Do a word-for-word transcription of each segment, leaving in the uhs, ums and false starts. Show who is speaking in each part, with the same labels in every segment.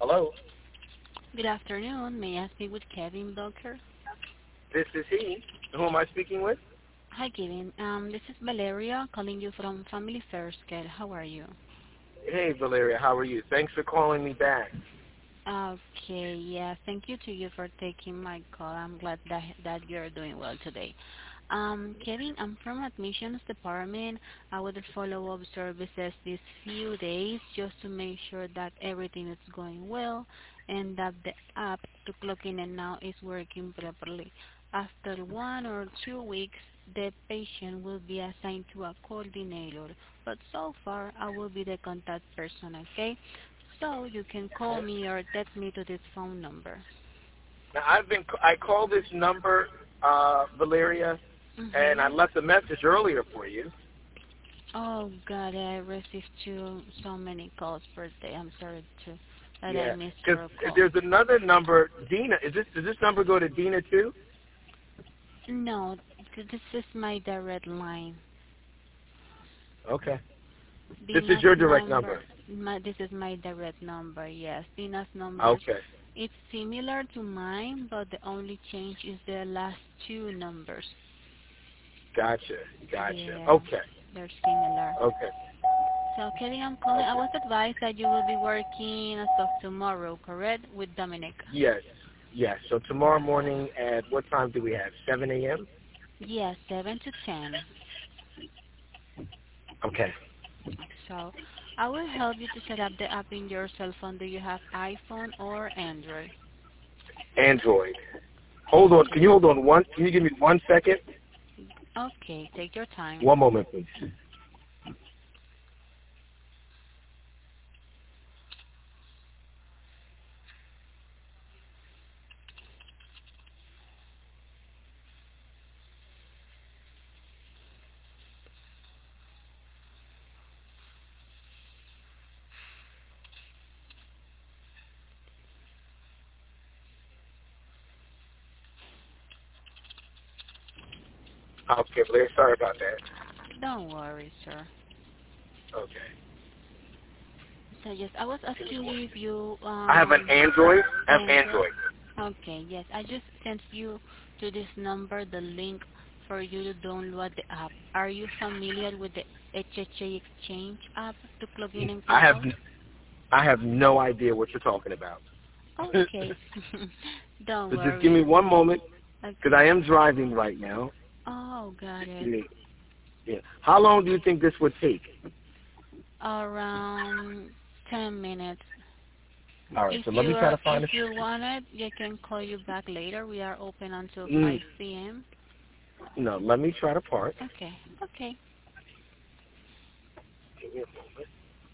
Speaker 1: Hello,
Speaker 2: Good afternoon. May I speak with Kevin Blocker?
Speaker 1: this is he. Who am I speaking with?
Speaker 2: Hi, Kevin. Um, this is Valeria calling you from Family First Care. How are you?
Speaker 1: Hey, Valeria, how are you? Thanks for calling me back.
Speaker 2: Okay, yeah. Thank you to you for taking my call. I'm glad that that you're doing well today. Um, Kevin, I'm from admissions department. I will follow up services these few days just to make sure that everything is going well and that the app to clock in and out is working properly. After one or two weeks, the patient will be assigned to a coordinator, but so far I will be the contact person, okay? So you can call me or text me to this phone number.
Speaker 1: Now, I've been I called this number, uh, Valeria, and I
Speaker 2: Mm-hmm.
Speaker 1: left a message earlier for you.
Speaker 2: Oh God, I received too so many calls per day. I'm sorry to that I
Speaker 1: Yeah,
Speaker 2: missed
Speaker 1: because
Speaker 2: your call.
Speaker 1: there's another number, Dina. Is this does this number go to Dina too?
Speaker 2: No, th- this is my direct line.
Speaker 1: Okay. This is
Speaker 2: Dina's
Speaker 1: your direct
Speaker 2: number.
Speaker 1: number.
Speaker 2: My, this is my direct number. Yes, Dina's number.
Speaker 1: Okay.
Speaker 2: It's similar to mine, but the only change is the last two numbers.
Speaker 1: Gotcha. Gotcha.
Speaker 2: Yeah,
Speaker 1: Okay.
Speaker 2: they're similar.
Speaker 1: Okay.
Speaker 2: So Kelly, I'm calling. I
Speaker 1: Okay.
Speaker 2: was advised that you will be working as of tomorrow, correct? With Dominic.
Speaker 1: Yes. Yes. So tomorrow morning at what time do we have? seven a m.
Speaker 2: Yes, seven to ten.
Speaker 1: Okay.
Speaker 2: So I will help you to set up the app in your cell phone. Do you have iPhone or Android?
Speaker 1: Android. Hold on. Can
Speaker 2: Okay.
Speaker 1: you hold on one? Can you give me one second?
Speaker 2: Okay, take your time.
Speaker 1: One moment, please. Okay, Blair. Sorry about that.
Speaker 2: Don't worry, sir.
Speaker 1: Okay.
Speaker 2: So yes, I was asking you if you
Speaker 1: I have an
Speaker 2: um
Speaker 1: Android. I have
Speaker 2: Android.
Speaker 1: Android.
Speaker 2: Okay, yes. I just sent you to this number the link for you to download the app. Are you familiar with the H H A Exchange app to plug in and
Speaker 1: I
Speaker 2: clock
Speaker 1: have
Speaker 2: out?
Speaker 1: I have no idea what you're talking about.
Speaker 2: Okay. Don't
Speaker 1: So just give me
Speaker 2: worry.
Speaker 1: one moment, because I
Speaker 2: Okay.
Speaker 1: am driving right now.
Speaker 2: Oh, got
Speaker 1: Just
Speaker 2: it.
Speaker 1: give me. Yeah. How long do you think this would take?
Speaker 2: Around ten minutes.
Speaker 1: All right.
Speaker 2: If
Speaker 1: So let
Speaker 2: you
Speaker 1: me try
Speaker 2: are,
Speaker 1: to
Speaker 2: if
Speaker 1: find a.
Speaker 2: you want it, you can call you back later. We are open until
Speaker 1: Mm,
Speaker 2: five p m.
Speaker 1: no. Let me try to park.
Speaker 2: Okay. Okay.
Speaker 1: Give me a moment.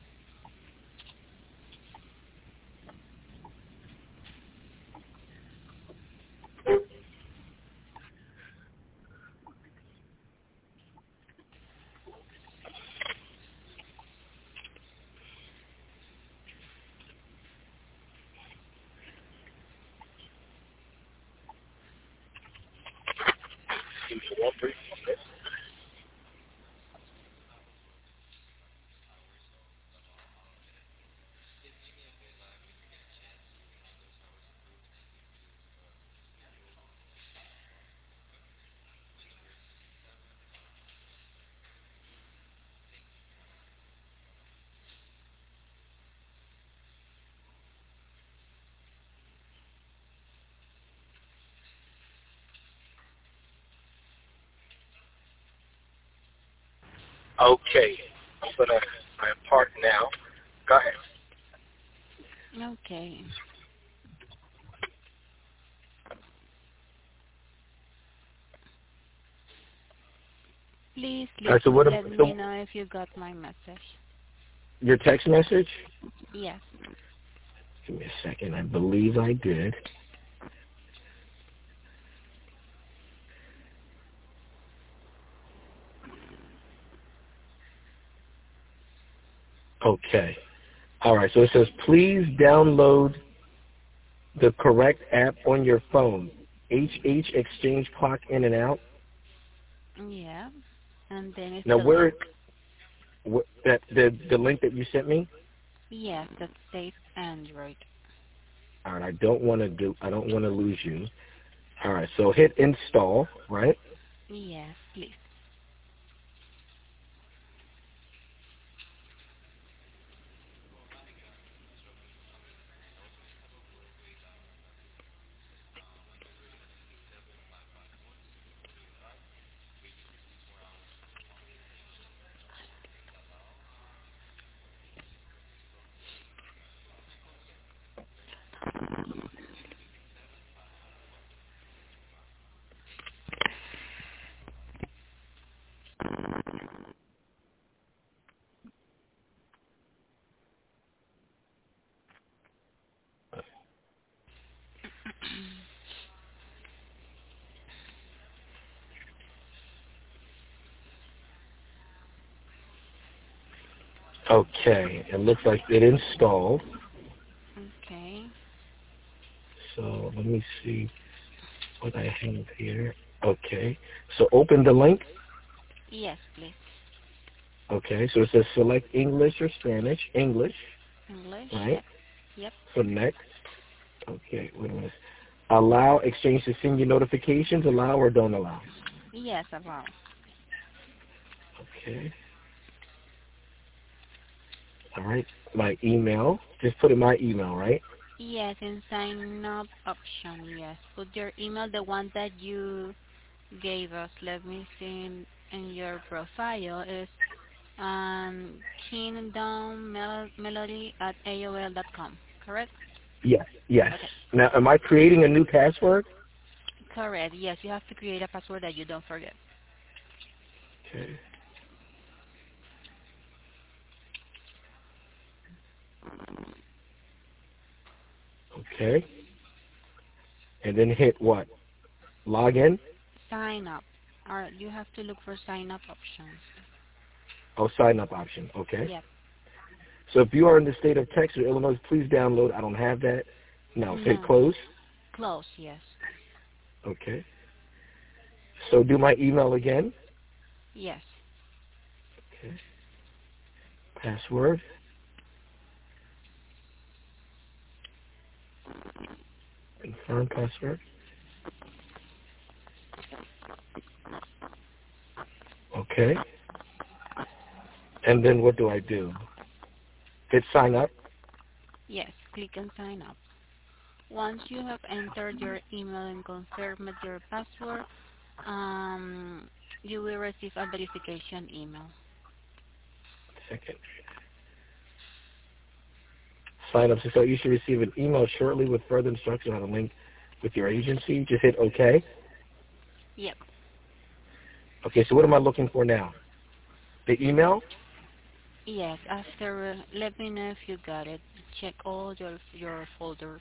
Speaker 1: Give me one brief moment. Okay. I'm gonna. I'm parked now. Go ahead.
Speaker 2: Okay. Please
Speaker 1: All
Speaker 2: leave,
Speaker 1: right. So what? am-
Speaker 2: let me
Speaker 1: So
Speaker 2: know if you got my message.
Speaker 1: your text message?
Speaker 2: Yes.
Speaker 1: Give me a second. I believe I did. Okay. All right. So it says, please download the correct app on your phone. H H Exchange Clock In and Out.
Speaker 2: Yeah. And then it's
Speaker 1: Now,
Speaker 2: the
Speaker 1: where
Speaker 2: link.
Speaker 1: wh- that the the link that you sent me?
Speaker 2: Yes, that says Android.
Speaker 1: All right, I don't want to do. I don't want to lose you. All right, so hit install, right?
Speaker 2: Yes, please.
Speaker 1: Okay, it looks like it installed.
Speaker 2: Okay.
Speaker 1: So let me see what I have here. Okay, so open the link.
Speaker 2: Yes, please.
Speaker 1: Okay, so it says select English or Spanish. English,
Speaker 2: English.
Speaker 1: right?
Speaker 2: Yep. Yep.
Speaker 1: So next. Okay, wait a minute. Allow Exchange to send you notifications. Allow or don't allow.
Speaker 2: Yes, about.
Speaker 1: Okay. All right. My email. Just put in my email, right?
Speaker 2: Yes, in sign up option. Yes. Put your email, the one that you gave us. Let me see in, in your profile is um kingdom mel- melody at A O L dot com. Correct?
Speaker 1: Yes. Yes.
Speaker 2: Okay.
Speaker 1: Now, am I creating a new password?
Speaker 2: Correct. Yes, you have to create a password that you don't forget.
Speaker 1: Okay. Okay. And then hit what? Login.
Speaker 2: Sign up. Or you have to look for sign up options.
Speaker 1: Oh, sign up option. Okay.
Speaker 2: Yep.
Speaker 1: So if you are in the state of Texas or Illinois, please download. I don't have that. No. Hit
Speaker 2: No.
Speaker 1: close.
Speaker 2: Close. Yes.
Speaker 1: Okay. So do my email again.
Speaker 2: Yes.
Speaker 1: Okay. Password. Confirm password. Okay. And then what do I do? Hit sign up.
Speaker 2: Yes. Click and sign up. Once you have entered your email and confirmed your password, um, you will receive a verification email.
Speaker 1: Second. Sign up. So you should receive an email shortly with further instructions on a link with your agency. Just hit OK.
Speaker 2: Yep.
Speaker 1: Okay, so what am I looking for now? The email?
Speaker 2: Yes. After, uh, let me know if you got it. Check all your your folders.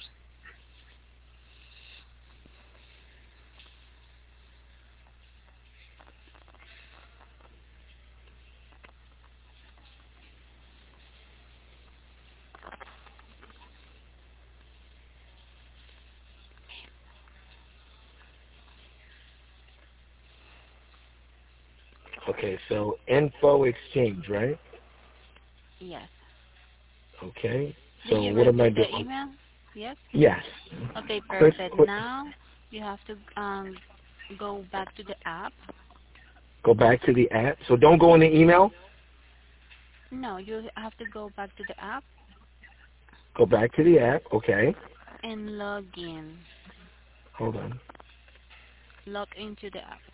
Speaker 1: Okay, so info exchange, right?
Speaker 2: Yes.
Speaker 1: Okay,
Speaker 2: Did
Speaker 1: so
Speaker 2: you
Speaker 1: what am I
Speaker 2: receive the
Speaker 1: doing?
Speaker 2: email? Yes.
Speaker 1: Yes.
Speaker 2: Okay.
Speaker 1: Click,
Speaker 2: Perfect.
Speaker 1: click,
Speaker 2: Now you have to um go back to the app.
Speaker 1: go back to the app. So don't go in the email.
Speaker 2: No, you have to go back to the app
Speaker 1: Go back to the app. Okay.
Speaker 2: and log in.
Speaker 1: Hold on.
Speaker 2: Log into the app.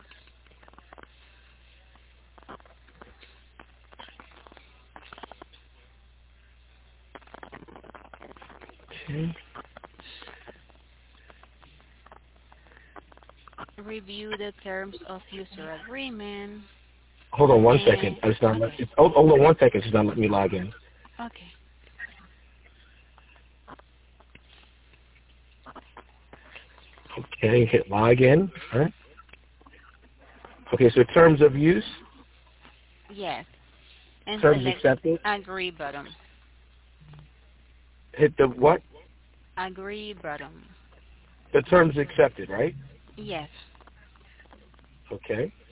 Speaker 1: Okay.
Speaker 2: Review the terms of user agreement.
Speaker 1: Hold on one second.
Speaker 2: And
Speaker 1: It's not let,
Speaker 2: okay,
Speaker 1: it's, hold, hold on one second. It's not letting me log in.
Speaker 2: okay,
Speaker 1: Okay, hit login. All right. Okay, so terms of use,
Speaker 2: yes, and
Speaker 1: terms
Speaker 2: select
Speaker 1: accepted.
Speaker 2: agree button.
Speaker 1: Hit the what?
Speaker 2: Agree button.
Speaker 1: The terms accepted, right?
Speaker 2: Yes.
Speaker 1: Okay.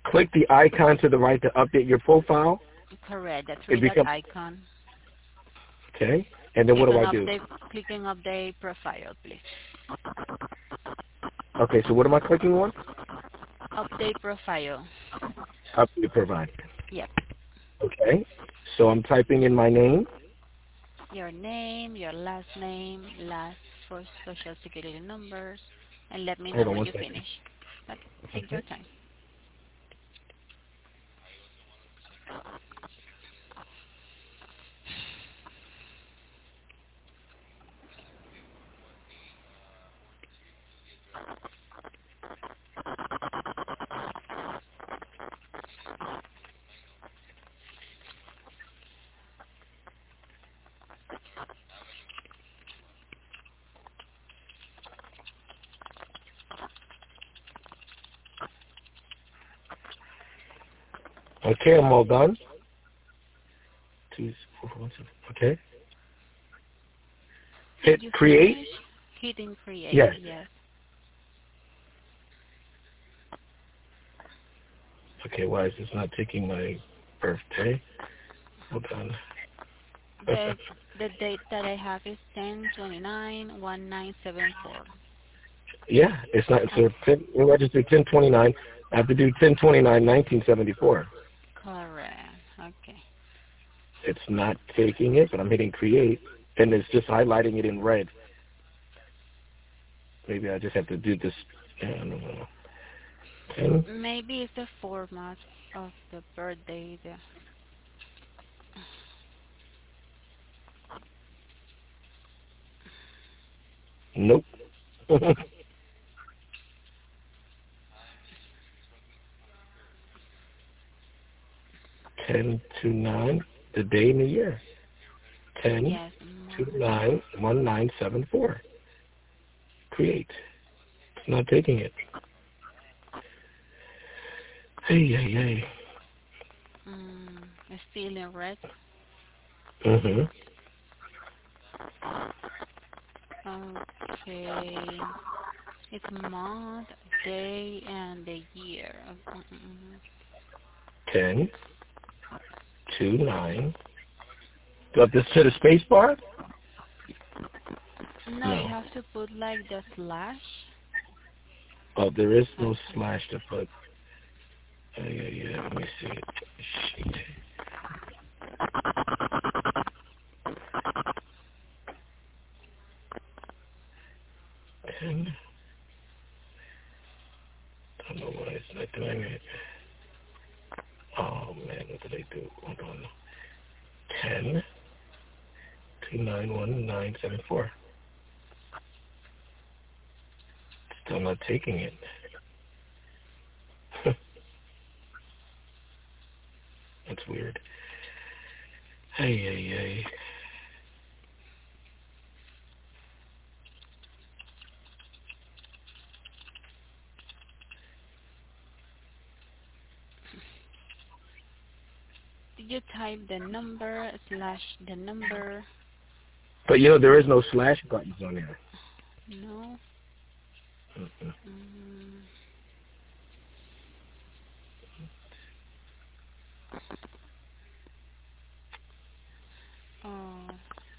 Speaker 1: click the icon to the right to update your profile.
Speaker 2: Correct. The
Speaker 1: It
Speaker 2: three dot
Speaker 1: becomes
Speaker 2: icon.
Speaker 1: okay. And then what
Speaker 2: Click
Speaker 1: do
Speaker 2: on
Speaker 1: I do?
Speaker 2: update. Click on update profile, please.
Speaker 1: Okay, so what am I clicking on?
Speaker 2: Update profile.
Speaker 1: Update provide.
Speaker 2: Yep.
Speaker 1: Okay. So I'm typing in my name.
Speaker 2: Your name, your last name, last four social security numbers, and let me
Speaker 1: Hold
Speaker 2: know
Speaker 1: on
Speaker 2: when
Speaker 1: one
Speaker 2: you
Speaker 1: second.
Speaker 2: finish. But take
Speaker 1: Okay.
Speaker 2: your time.
Speaker 1: Okay, I'm all done. Two, four, one, seven. Okay.
Speaker 2: Did
Speaker 1: Hit
Speaker 2: you
Speaker 1: create.
Speaker 2: finish? Hitting create,
Speaker 1: Yes.
Speaker 2: yes.
Speaker 1: Okay, why is this not taking my birthday? Hold on.
Speaker 2: The the date that I have is ten twenty nine one nine seven four.
Speaker 1: Yeah, it's not. It's
Speaker 2: Okay.
Speaker 1: a ten, we registered ten twenty-nine. I have to do ten twenty-nine nineteen seventy-four.
Speaker 2: Correct. Okay.
Speaker 1: It's not taking it, but I'm hitting create, and it's just highlighting it in red. Maybe I just have to do this. I don't know. ten.
Speaker 2: Maybe it's the format of the birthday. The,
Speaker 1: Nope. ten to nine, the day and the year. ten
Speaker 2: yes.
Speaker 1: to
Speaker 2: March.
Speaker 1: nine one nine seven four. Create. It's not taking it. Hey, hey, hey.
Speaker 2: Mm, it's still in red.
Speaker 1: Mm-hmm.
Speaker 2: Okay. It's month, day, and the year. Mm, mm, mm.
Speaker 1: ten to nine. Do I have to set a space bar?
Speaker 2: No, you
Speaker 1: No.
Speaker 2: have to put like the slash.
Speaker 1: Oh, there is no
Speaker 2: Okay.
Speaker 1: slash to put. Oh, yeah, yeah. Let me see it. Shit. ten. I don't know why it's not doing it. Oh, man. What did I do? Hold on. ten to nine one nine seven four. Still not taking it. That's weird. Hey, hey, hey.
Speaker 2: Did you type the number slash the number?
Speaker 1: But, you know, there is no slash buttons on there.
Speaker 2: No.
Speaker 1: Mm-mm.
Speaker 2: Mm, oh.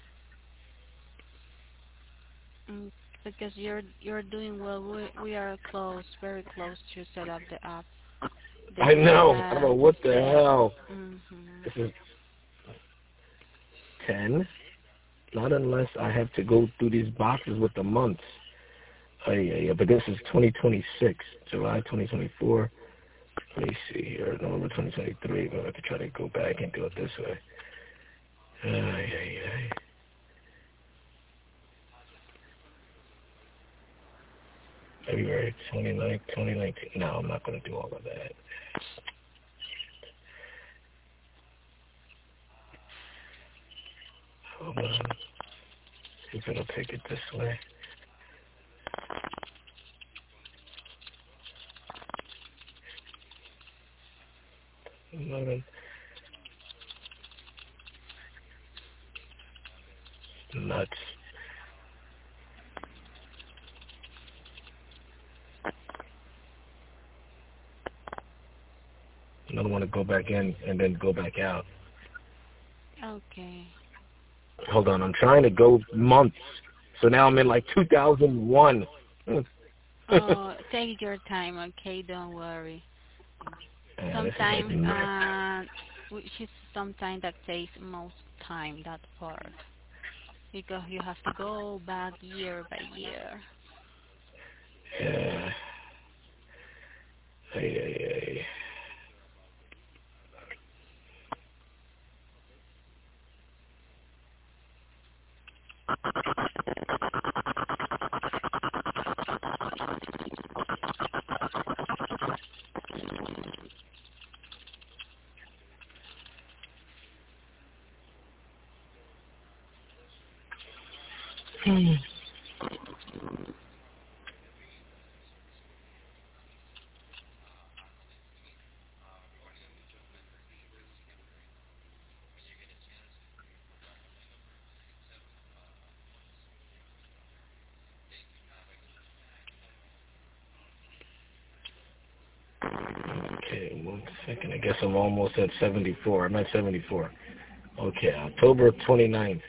Speaker 2: Mm, because you're you're doing well. We we are close, very close to set up the app. The
Speaker 1: I
Speaker 2: thing
Speaker 1: know. I don't know
Speaker 2: that
Speaker 1: what the
Speaker 2: the
Speaker 1: hell.
Speaker 2: mm-hmm.
Speaker 1: This is ten. Not unless I have to go through these boxes with the months. Oh, yeah, yeah. But this is twenty twenty-six, July twenty twenty-four. Let me see here. November twenty twenty-three. But I have to try to go back and do it this way. Ay, ay, ay. February twenty-ninth, twenty nineteen. No, I'm not going to do all of that. Hold on. See if it'll take it this way. eleven. Nuts. I don't want to go back in and then go back out.
Speaker 2: Okay.
Speaker 1: Hold on, I'm trying to go months. So now I'm in like two thousand one.
Speaker 2: Oh, take your time, okay? Don't worry.
Speaker 1: Yeah,
Speaker 2: Sometimes,
Speaker 1: like
Speaker 2: uh, which is sometimes that takes most time, that part. Because you have to go back year by year.
Speaker 1: yeah. Hey, hey, hey. Hmm. Okay, one second. I guess I'm almost at seventy-four. I'm at seventy-four. Okay, October twenty-ninth,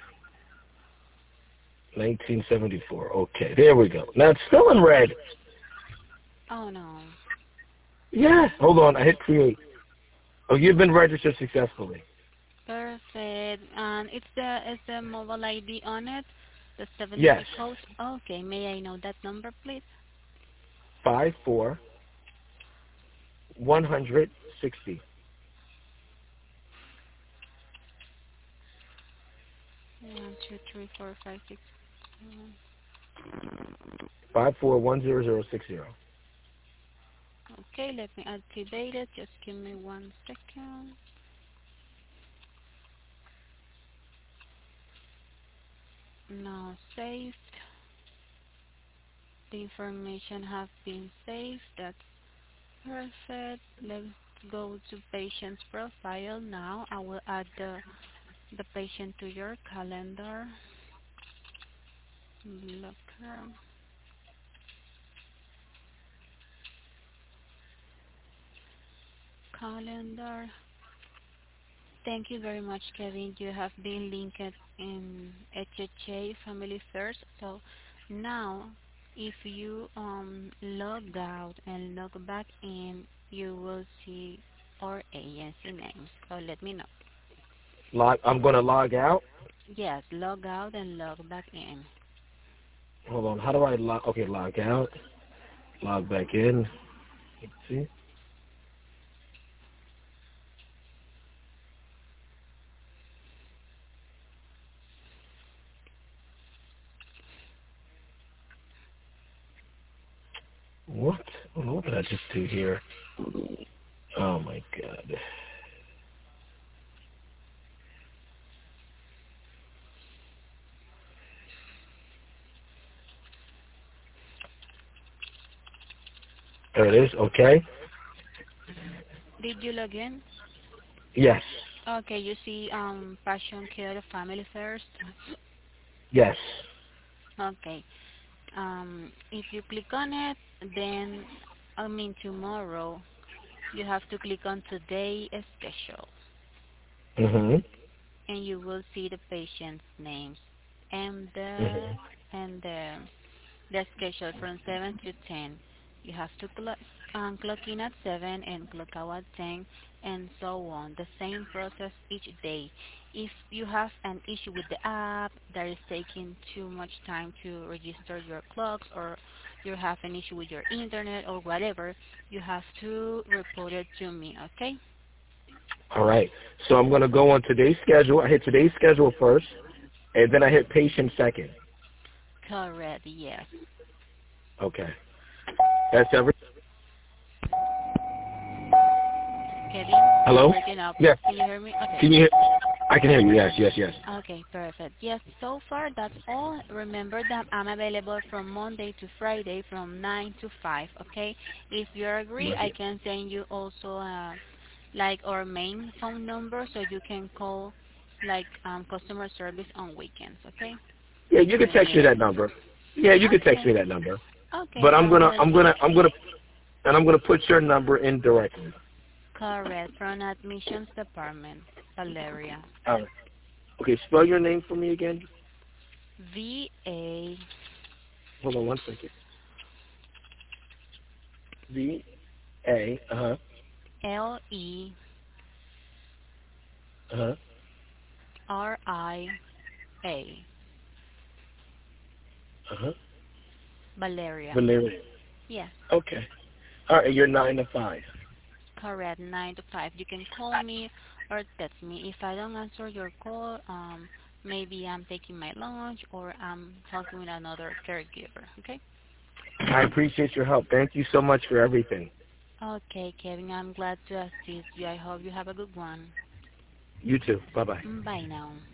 Speaker 1: nineteen seventy-four. Okay, there we go. Now it's still in red.
Speaker 2: Oh no.
Speaker 1: Yeah. Hold on, I hit create. Oh, you've been registered successfully.
Speaker 2: Perfect. And it's the is the mobile I D on it? The
Speaker 1: Yes.
Speaker 2: seven-digit code? Okay, may I know that number, please?
Speaker 1: Five four one hundred sixty.
Speaker 2: One, two, three, four, five, six, seven.
Speaker 1: Five four one zero zero six zero.
Speaker 2: Okay, let me activate it. Just give me one second. Now saved. The information have been saved. That's perfect. Let's go to patient's profile now. I will add the the patient to your calendar. Blocker. Calendar. Thank you very much, Kevin. You have been linked in H H A Family First. So now, if you um, log out and log back in, you will see our agency names. So let me know.
Speaker 1: Log. I'm gonna log out.
Speaker 2: Yes, log out and log back in.
Speaker 1: Hold on. How do I log? Okay, log out. Log back in. Let's see. What? What did I just do here? Oh my god. There it is. Okay.
Speaker 2: Did you log in?
Speaker 1: Yes.
Speaker 2: Okay, you see um, Passion Care Family First.
Speaker 1: Yes.
Speaker 2: Okay. Um, if you click on it, then I mean tomorrow, you have to click on Today Schedule,
Speaker 1: Mhm.
Speaker 2: and you will see the patient's names and the
Speaker 1: Mhm.
Speaker 2: and the the schedule from seven to ten. You have to clock, um, clock in at seven and clock out at ten, and so on. The same process each day. If you have an issue with the app that is taking too much time to register your clocks, or you have an issue with your internet or whatever, you have to report it to me, okay?
Speaker 1: All right. So I'm gonna go on today's schedule. I hit today's schedule first, and then I hit patient second.
Speaker 2: Correct, yes.
Speaker 1: Okay. That's every.
Speaker 2: Kevin, you're
Speaker 1: Hello.
Speaker 2: breaking up.
Speaker 1: Yes.
Speaker 2: Can you hear me? Okay.
Speaker 1: Can you hear? I can hear you. Yes. Yes. Yes.
Speaker 2: Okay, perfect. Yes, so far that's all. Remember that I'm available from Monday to Friday from nine to five, okay? If you agree, I
Speaker 1: Right.
Speaker 2: can send you also uh, like our main phone number so you can call like um, customer service on weekends, okay?
Speaker 1: Yeah. You can
Speaker 2: When
Speaker 1: text me
Speaker 2: needed.
Speaker 1: that number. Yeah. You can text
Speaker 2: Okay,
Speaker 1: me that number.
Speaker 2: okay,
Speaker 1: But I'm
Speaker 2: I
Speaker 1: gonna.
Speaker 2: will
Speaker 1: I'm
Speaker 2: do
Speaker 1: gonna.
Speaker 2: that.
Speaker 1: I'm gonna. And I'm gonna put your number in directly.
Speaker 2: Correct. From admissions department, Valeria.
Speaker 1: All right. Okay, spell your name for me again.
Speaker 2: V A.
Speaker 1: Hold on one second. V A. Uh huh.
Speaker 2: L E.
Speaker 1: Uh huh.
Speaker 2: R I A.
Speaker 1: Uh huh.
Speaker 2: Valeria.
Speaker 1: Valeria.
Speaker 2: Yes.
Speaker 1: Okay. All right. You're nine to five.
Speaker 2: Correct. Nine to five. You can call me or text me. If I don't answer your call, um, maybe I'm taking my lunch or I'm talking with another caregiver. Okay.
Speaker 1: I appreciate your help. Thank you so much for everything.
Speaker 2: Okay, Kevin. I'm glad to assist you. I hope you have a good one.
Speaker 1: You too. Bye bye.
Speaker 2: Bye now.